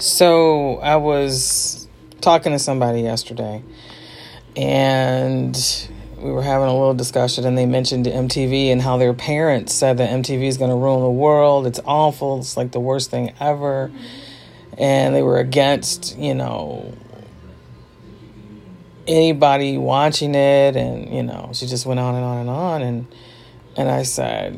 So I was talking to somebody yesterday, and we were having a little discussion, and they mentioned MTV and how their parents said that MTV is going to ruin the world. It's awful. It's like the worst thing ever. And they were against, anybody watching it. And, she just went on and on and on. And I said,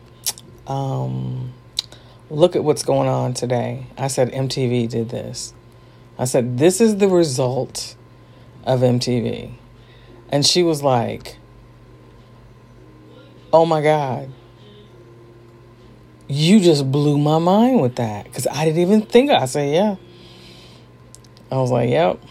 look at what's going on today. I said, MTV did this. I said, this is the result of MTV. And she was like, oh my God, you just blew my mind with that. Because I didn't even think. I said, yeah. I was like, yep.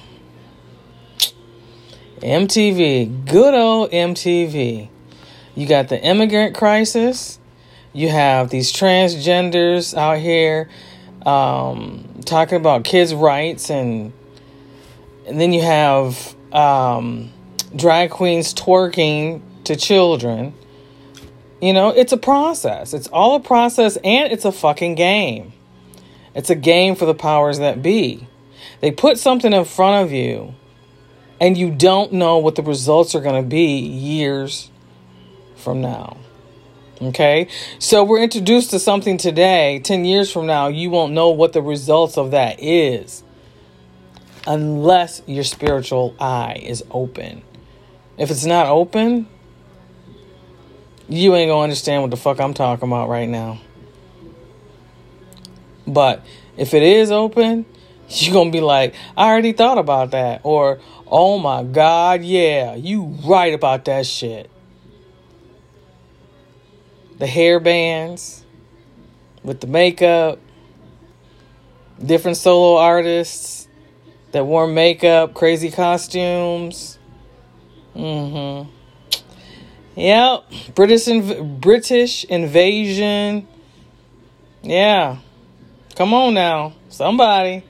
MTV, good old MTV. You got the immigrant crisis. You have these transgenders out here talking about kids' rights. And then you have drag queens twerking to children. It's a process. It's all a process, and it's a fucking game. It's a game for the powers that be. They put something in front of you, and you don't know what the results are going to be years from now. Okay? So we're introduced to something today. 10 years from now, you won't know what the results of that is unless your spiritual eye is open. If it's not open, you ain't gonna understand what the fuck I'm talking about right now. But if it is open, you're gonna be like, I already thought about that. Or, oh my God, yeah, you right about that shit. The hair bands with the makeup, different solo artists that wore makeup, crazy costumes. Yep. British invasion. Yeah. Come on now. Somebody.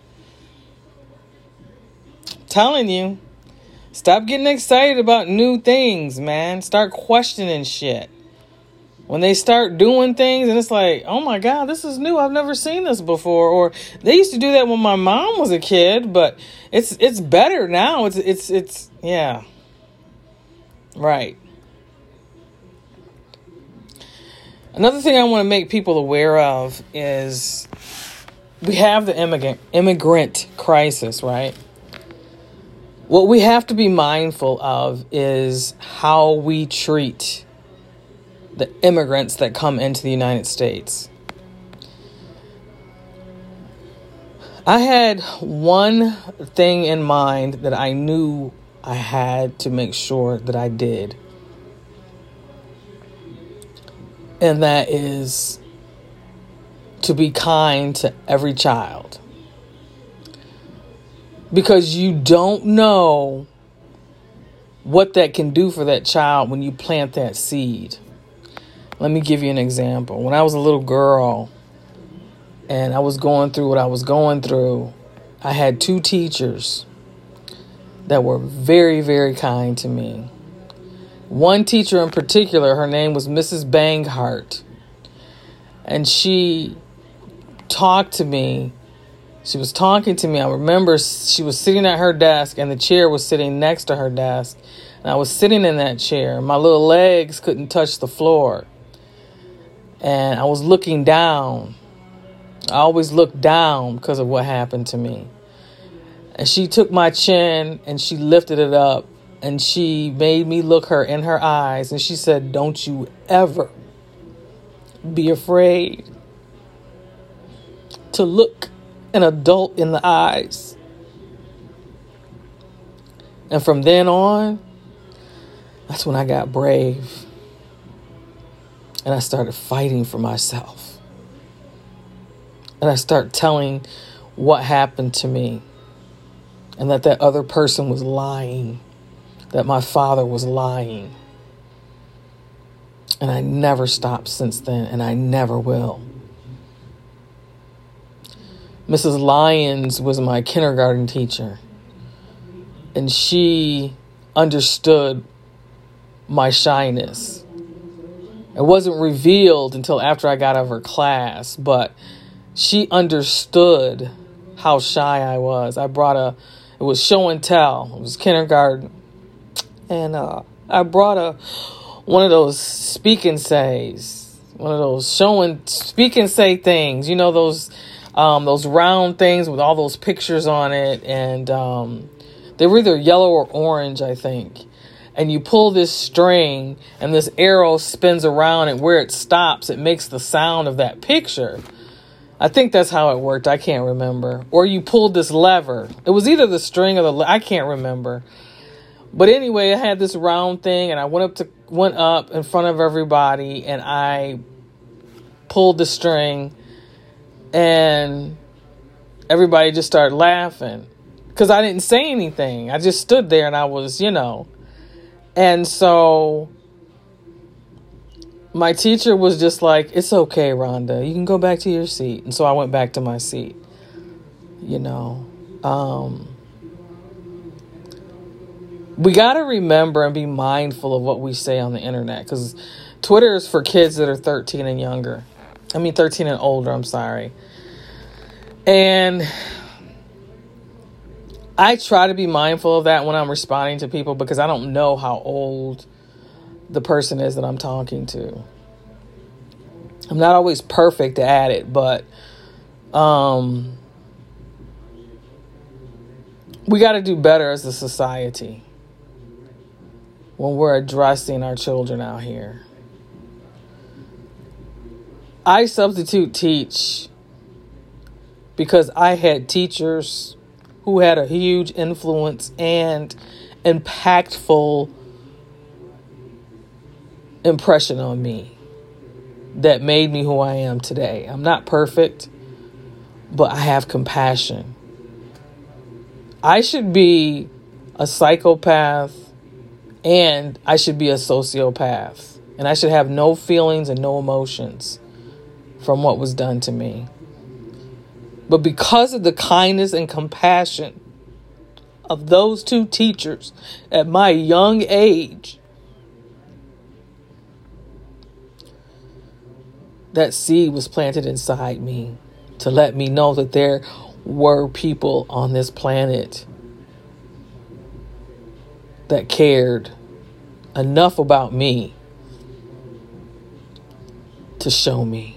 I'm telling you. Stop getting excited about new things, man. Start questioning shit. When they start doing things and it's like, oh my God, this is new. I've never seen this before. Or they used to do that when my mom was a kid, but it's better now. It's yeah. Right. Another thing I want to make people aware of is we have the immigrant crisis, right? What we have to be mindful of is how we treat the immigrants that come into the United States. I had one thing in mind that I knew I had to make sure that I did. And that is to be kind to every child. Because you don't know what that can do for that child when you plant that seed. Let me give you an example. When I was a little girl and I was going through what I was going through, I had two teachers that were very, very kind to me. One teacher in particular, her name was Mrs. Banghart. And she talked to me. She was talking to me. I remember she was sitting at her desk and the chair was sitting next to her desk. And I was sitting in that chair. My little legs couldn't touch the floor. And I was looking down. I always look down because of what happened to me. And she took my chin and she lifted it up and she made me look her in her eyes. And she said, don't you ever be afraid to look an adult in the eyes. And from then on, that's when I got brave. And I started fighting for myself. And I started telling what happened to me. And that other person was lying. That my father was lying. And I never stopped since then. And I never will. Mrs. Lyons was my kindergarten teacher. And she understood my shyness. It wasn't revealed until after I got out of her class, but she understood how shy I was. It was show and tell. It was kindergarten. And I brought one of those speak and says, one of those speak and say things. You know, those round things with all those pictures on it. And they were either yellow or orange, I think. And you pull this string and this arrow spins around, and where it stops, it makes the sound of that picture. I think that's how it worked. I can't remember. Or you pulled this lever. It was either the string or I can't remember. But anyway, I had this round thing, and I went up in front of everybody, and I pulled the string, and everybody just started laughing because I didn't say anything. I just stood there, and I was, And so my teacher was just like, "It's okay, Rhonda. You can go back to your seat." And so I went back to my seat. We got to remember and be mindful of what we say on the internet, because Twitter is for kids that are 13 and younger. 13 and older, I'm sorry. And I try to be mindful of that when I'm responding to people, because I don't know how old the person is that I'm talking to. I'm not always perfect at it, but we got to do better as a society when we're addressing our children out here. I substitute teach because I had teachers who had a huge influence and impactful impression on me that made me who I am today. I'm not perfect, but I have compassion. I should be a psychopath and I should be a sociopath, and I should have no feelings and no emotions from what was done to me. But because of the kindness and compassion of those two teachers at my young age, that seed was planted inside me to let me know that there were people on this planet that cared enough about me to show me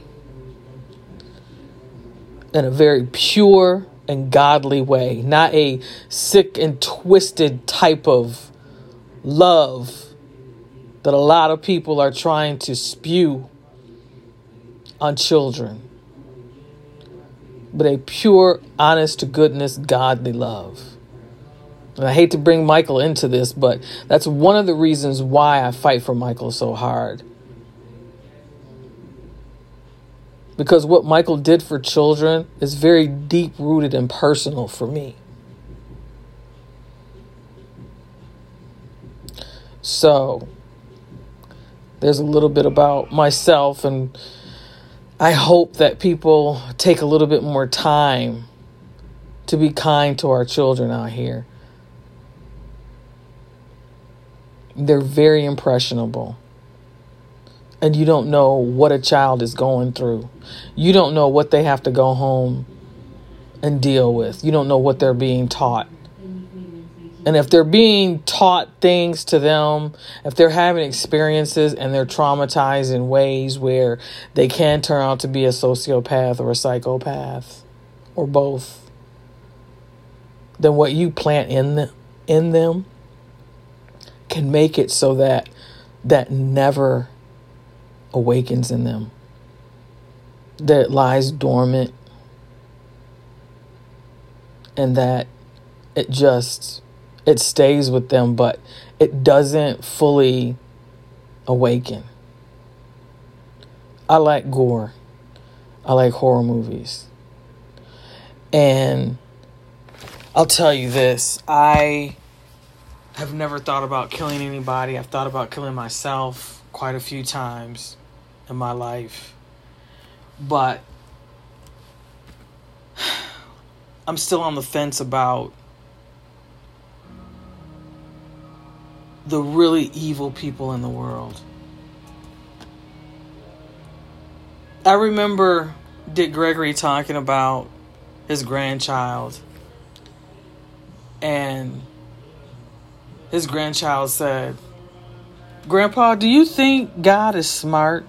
in a very pure and godly way, not a sick and twisted type of love that a lot of people are trying to spew on children, but a pure, honest to goodness, godly love. And I hate to bring Michael into this, but that's one of the reasons why I fight for Michael so hard. Because what Michael did for children is very deep-rooted and personal for me. So, there's a little bit about myself, and I hope that people take a little bit more time to be kind to our children out here. They're very impressionable. And you don't know what a child is going through. You don't know what they have to go home and deal with. You don't know what they're being taught. And if they're being taught things to them, if they're having experiences and they're traumatized in ways where they can turn out to be a sociopath or a psychopath or both, then what you plant in them can make it so that that never awakens in them, that it lies dormant, and that it stays with them, but it doesn't fully awaken. I like gore. I like horror movies. And I'll tell you this, I have never thought about killing anybody. I've thought about killing myself quite a few times in my life. But I'm still on the fence about the really evil people in the world. I remember Dick Gregory talking about his grandchild. And his grandchild said, "Grandpa, do you think God is smart?"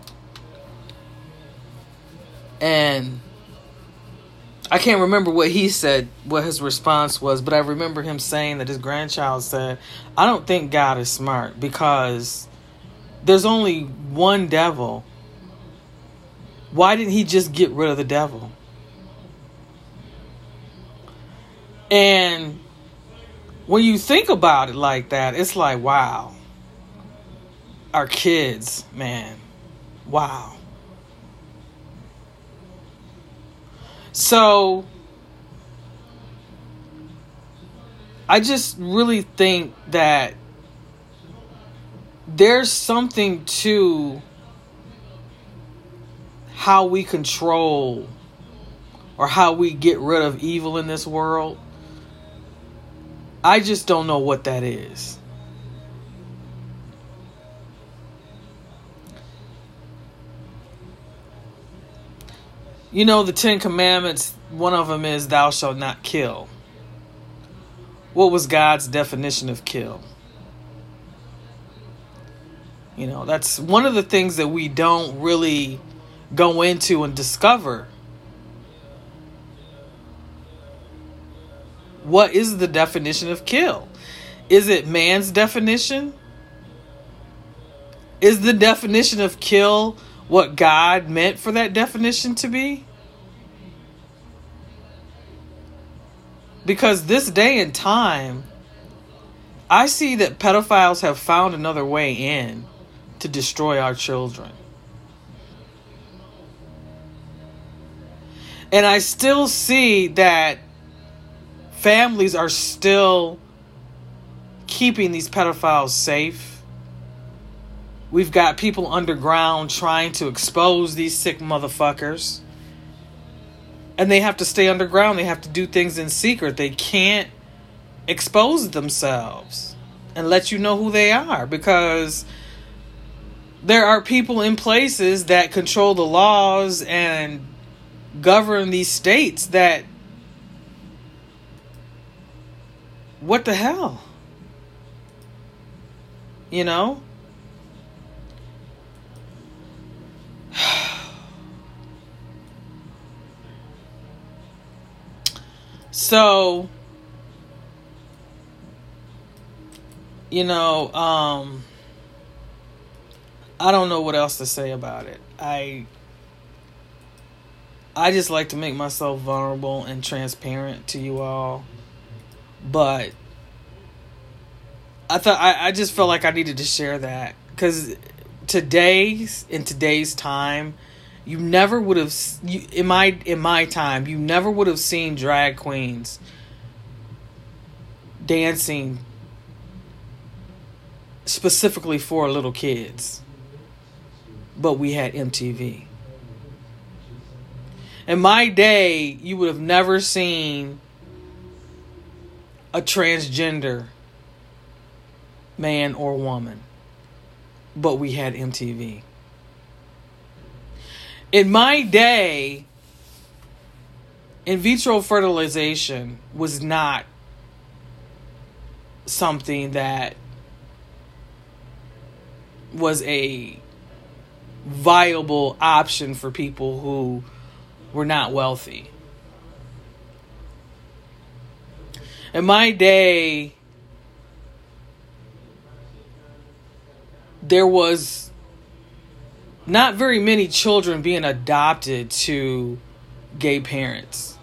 And I can't remember what he said, what his response was, but I remember him saying that his grandchild said, "I don't think God is smart because there's only one devil. Why didn't he just get rid of the devil?" And when you think about it like that, it's like, wow. Our kids, man. Wow. So I just really think that there's something to how we control or how we get rid of evil in this world. I just don't know what that is. You know, the 10 Commandments, one of them is thou shalt not kill. What was God's definition of kill? You know, that's one of the things that we don't really go into and discover. What is the definition of kill? Is it man's definition? Is the definition of kill what God meant for that definition to be? Because this day and time, I see that pedophiles have found another way in to destroy our children. And I still see that families are still keeping these pedophiles safe. We've got people underground trying to expose these sick motherfuckers. And they have to stay underground. They have to do things in secret. They can't expose themselves and let you know who they are, because there are people in places that control the laws and govern these states that, what the hell? You know? So, you know, I don't know what else to say about it. I just like to make myself vulnerable and transparent to you all. But I just felt like I needed to share that, because in today's time, you never would have, in my time, you never would have seen drag queens dancing specifically for little kids. But we had MTV. In my day, you would have never seen a transgender man or woman. But we had MTV. In my day, in vitro fertilization was not something that was a viable option for people who were not wealthy. In my day, there was not very many children being adopted to gay parents,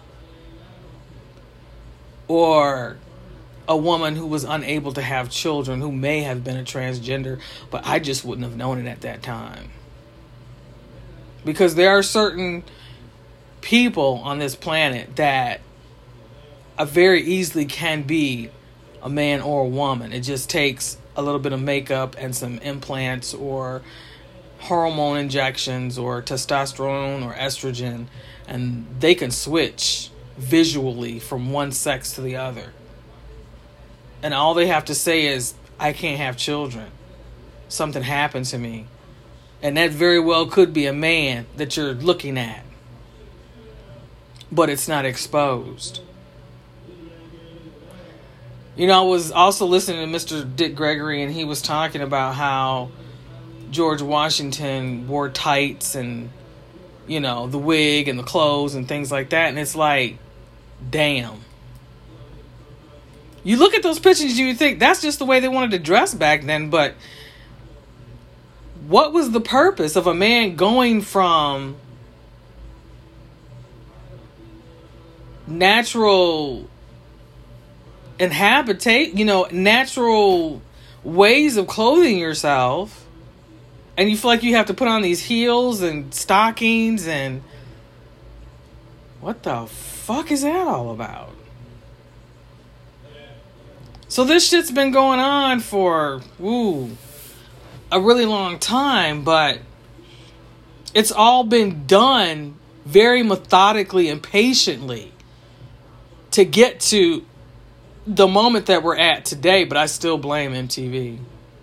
or a woman who was unable to have children who may have been a transgender, but I just wouldn't have known it at that time. Because there are certain people on this planet that very easily can be a man or a woman. It just takes a little bit of makeup and some implants or hormone injections or testosterone or estrogen, and they can switch visually from one sex to the other. And all they have to say is, I can't have children. Something happened to me. And that very well could be a man that you're looking at. but it's not exposed. You know, I was also listening to Mr. Dick Gregory, and he was talking about how George Washington wore tights and, you know, the wig and the clothes and things like that. And it's like, damn. You look at those pictures and you think that's just the way they wanted to dress back then. But what was the purpose of a man going from natural natural ways of clothing yourself, and you feel like you have to put on these heels and stockings, and what the fuck is that all about? So this shit's been going on for a really long time, but it's all been done very methodically and patiently to get to the moment that we're at today. But I still blame MTV.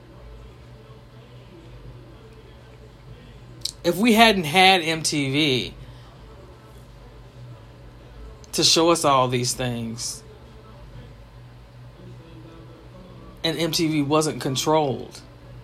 If we hadn't had MTV to show us all these things, and MTV wasn't controlled,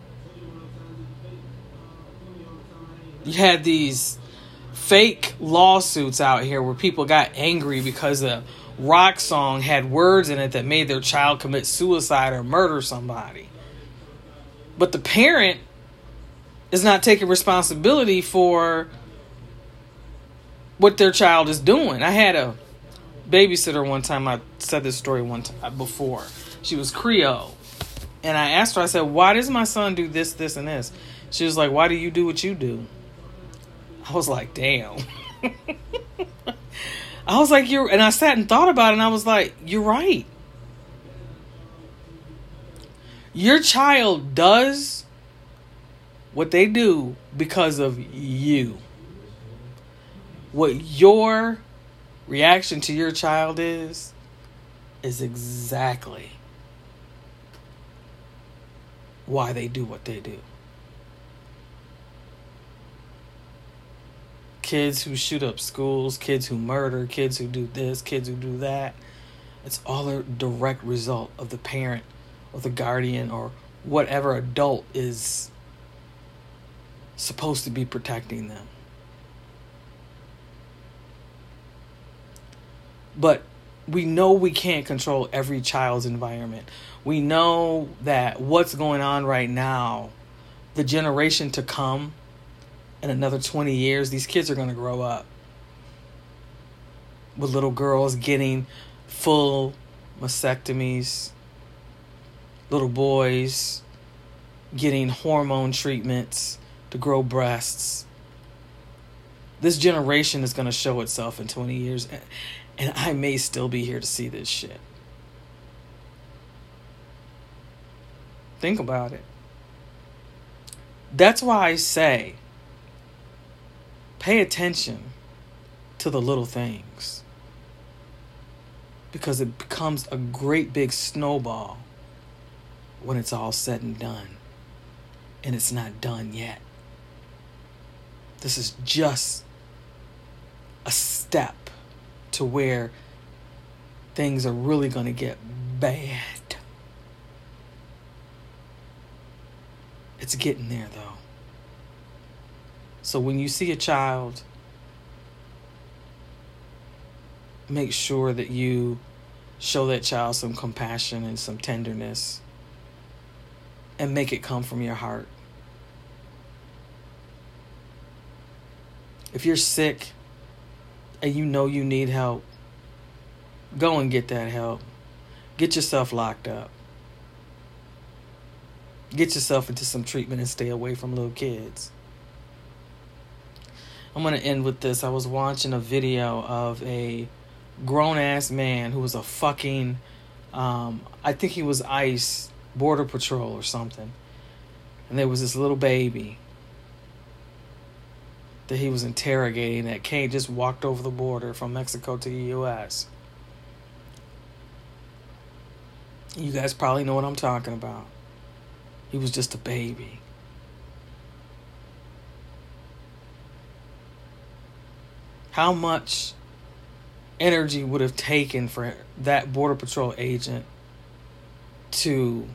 you had these fake lawsuits out here where people got angry because a rock song had words in it that made their child commit suicide or murder somebody. But the parent is not taking responsibility for what their child is doing. I had a babysitter one time. I said this story one time before. She was Creole. And I asked her, I said, why does my son do this, this, and this? She was like, why do you do what you do? I was like, damn. I was like, and I sat and thought about it, and I was like, you're right. Your child does what they do because of you. What your reaction to your child is exactly why they do what they do. Kids who shoot up schools, kids who murder, kids who do this, kids who do that. It's all a direct result of the parent or the guardian or whatever adult is supposed to be protecting them. But we know we can't control every child's environment. We know that what's going on right now, the generation to come, in another 20 years, these kids are going to grow up with little girls getting full mastectomies, little boys getting hormone treatments to grow breasts. This generation is going to show itself in 20 years, and I may still be here to see this shit. Think about it. That's why I say, pay attention to the little things, because it becomes a great big snowball when it's all said and done. And it's not done yet. This is just a step to where things are really going to get bad. It's getting there, though. So when you see a child, make sure that you show that child some compassion and some tenderness, and make it come from your heart. If you're sick and you know you need help, go and get that help. Get yourself locked up. Get yourself into some treatment and stay away from little kids. I'm going to end with this. I was watching a video of a grown-ass man who was a fucking, I think he was ICE, Border Patrol or something. And there was this little baby that he was interrogating that just walked over the border from Mexico to the U.S. You guys probably know what I'm talking about. He was just a baby. How much energy would have taken for that Border Patrol agent to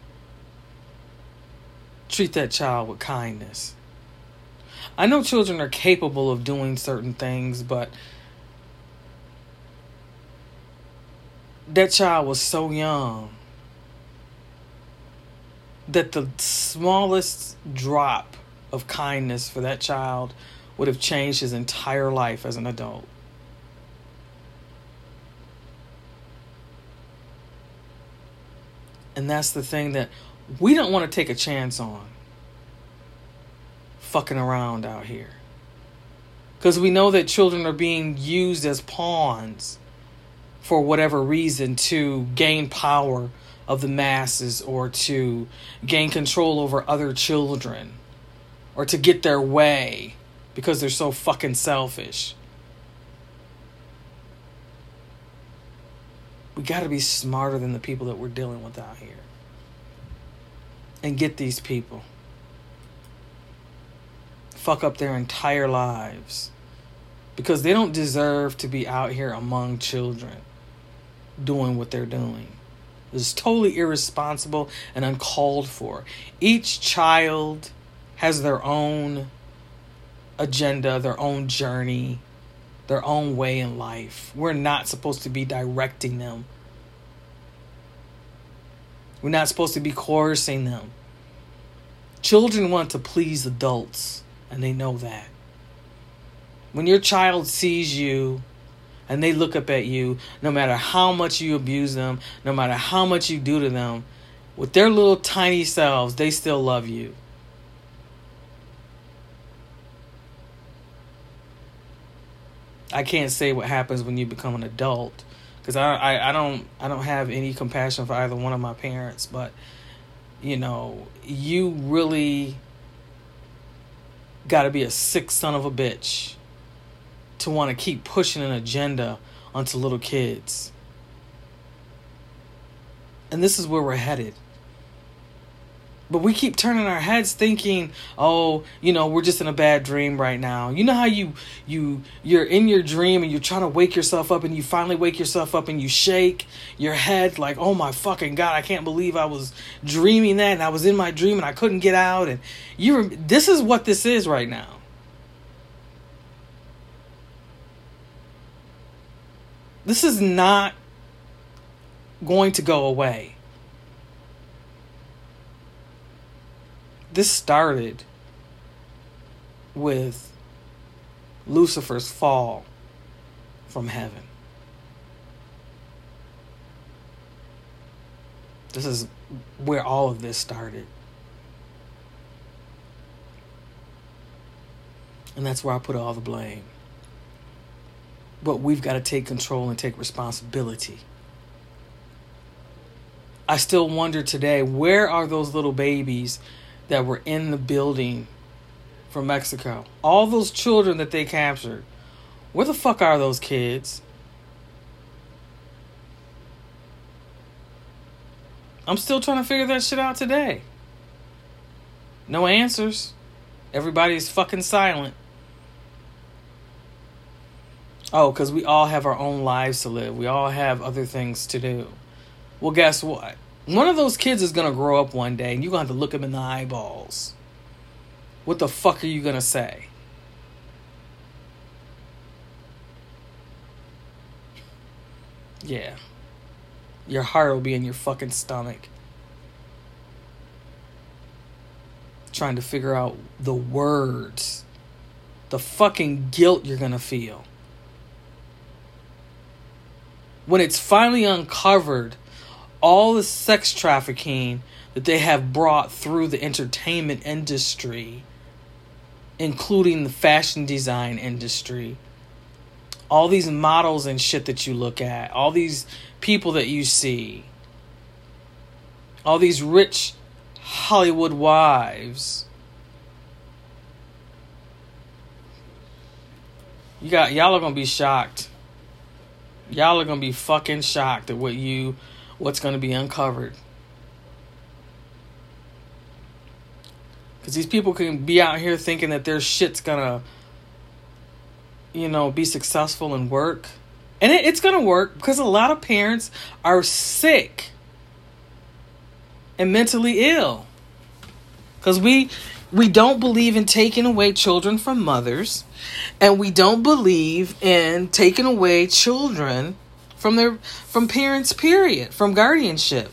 treat that child with kindness. I know children are capable of doing certain things, but that child was so young that the smallest drop of kindness for that child would have changed his entire life as an adult. And that's the thing that we don't want to take a chance on. Fucking around out here. Because we know that children are being used as pawns for whatever reason to gain power of the masses or to gain control over other children or to get their way because they're so fucking selfish. We got to be smarter than the people that we're dealing with out here and get these people. Fuck up their entire lives because they don't deserve to be out here among children doing what they're doing. It's totally irresponsible and uncalled for. Each child has their own agenda, their own journey, their own way in life. We're not supposed to be directing them. We're not supposed to be coercing them. Children want to please adults, and they know that. When your child sees you and they look up at you, no matter how much you abuse them, no matter how much you do to them, with their little tiny selves, they still love you. I can't say what happens when you become an adult, because I don't have any compassion for either one of my parents, but you know, you really got to be a sick son of a bitch to want to keep pushing an agenda onto little kids. And this is where we're headed. But we keep turning our heads thinking, oh, you know, we're just in a bad dream right now. You know how you're in your dream and you're trying to wake yourself up and you finally wake yourself up and you shake your head like, oh my fucking God, I can't believe I was dreaming that and I was in my dream and I couldn't get out. And this is what this is right now. This is not going to go away. This started with Lucifer's fall from heaven. This is where all of this started. And that's where I put all the blame. But we've got to take control and take responsibility. I still wonder today, where are those little babies that were in the building from Mexico? All those children that they captured. Where the fuck are those kids? I'm still trying to figure that shit out today. No answers. Everybody's fucking silent. Oh, because we all have our own lives to live. We all have other things to do. Well, guess what? One of those kids is going to grow up one day and you're going to have to look him in the eyeballs. What the fuck are you going to say? Yeah. Your heart will be in your fucking stomach. Trying to figure out the words. The fucking guilt you're going to feel. When it's finally uncovered, all the sex trafficking that they have brought through the entertainment industry, including the fashion design industry, all these models and shit that you look at, all these people that you see, all these rich Hollywood wives. Y'all are gonna be shocked. Y'all are gonna be fucking shocked at what's gonna be uncovered. Because these people can be out here thinking that their shit's gonna, be successful and work. And it's going to work because a lot of parents are sick and mentally ill. Because we don't believe in taking away children from mothers. And we don't believe in taking away children from parents, period. From guardianship.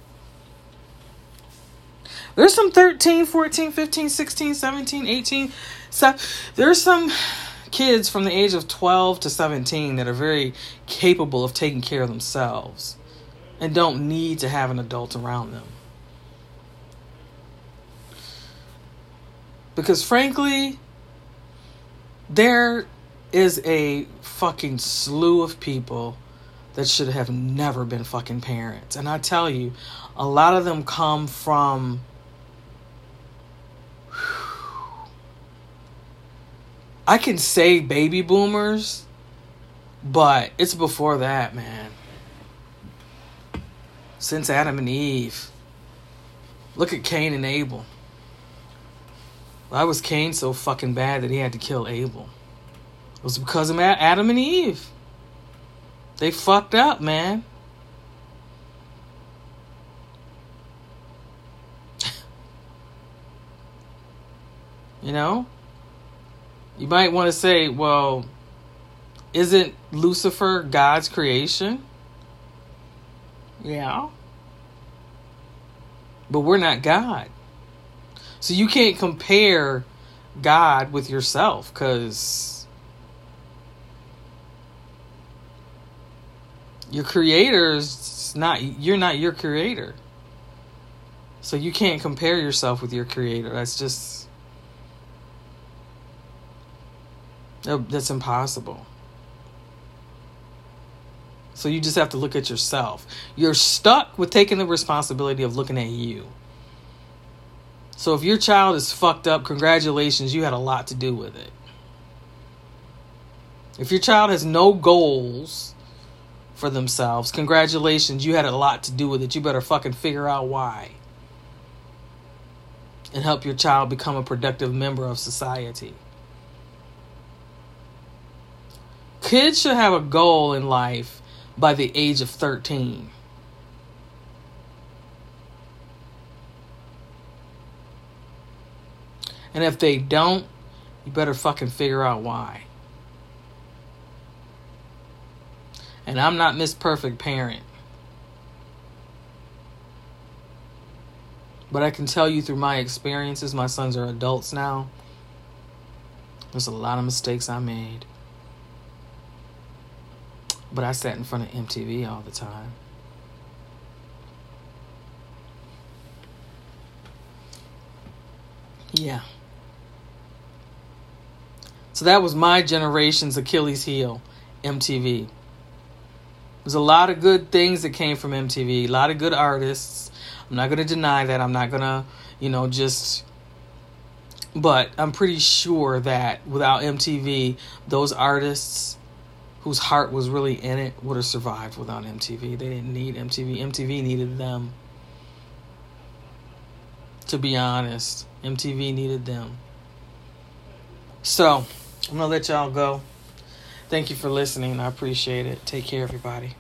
There's some 13, 14, 15, 16, 17, 18. There's some kids from the age of 12 to 17 that are very capable of taking care of themselves and don't need to have an adult around them. Because frankly, there is a fucking slew of people that should have never been fucking parents. And I tell you, a lot of them come from... I can say baby boomers, but it's before that, man. Since Adam and Eve. Look at Cain and Abel. Why was Cain so fucking bad that he had to kill Abel? It was because of Adam and Eve. They fucked up, man. You know? You might want to say, well, isn't Lucifer God's creation? Yeah. But we're not God. So you can't compare God with yourself, because your creator's you're not your creator. So you can't compare yourself with your creator. That's impossible. So you just have to look at yourself. You're stuck with taking the responsibility of looking at you. So if your child is fucked up, congratulations, you had a lot to do with it. If your child has no goals for themselves, congratulations, you had a lot to do with it. You better fucking figure out why. And help your child become a productive member of society. Kids should have a goal in life by the age of 13. And if they don't, you better fucking figure out why. And I'm not Miss Perfect Parent. But I can tell you through my experiences, my sons are adults now. There's a lot of mistakes I made. But I sat in front of MTV all the time. Yeah. So that was my generation's Achilles heel, MTV. There's a lot of good things that came from MTV. A lot of good artists. I'm not going to deny that. I'm not going to, But I'm pretty sure that without MTV, those artists whose heart was really in it would have survived without MTV. They didn't need MTV. MTV needed them. To be honest, MTV needed them. So, I'm going to let y'all go. Thank you for listening. I appreciate it. Take care, everybody.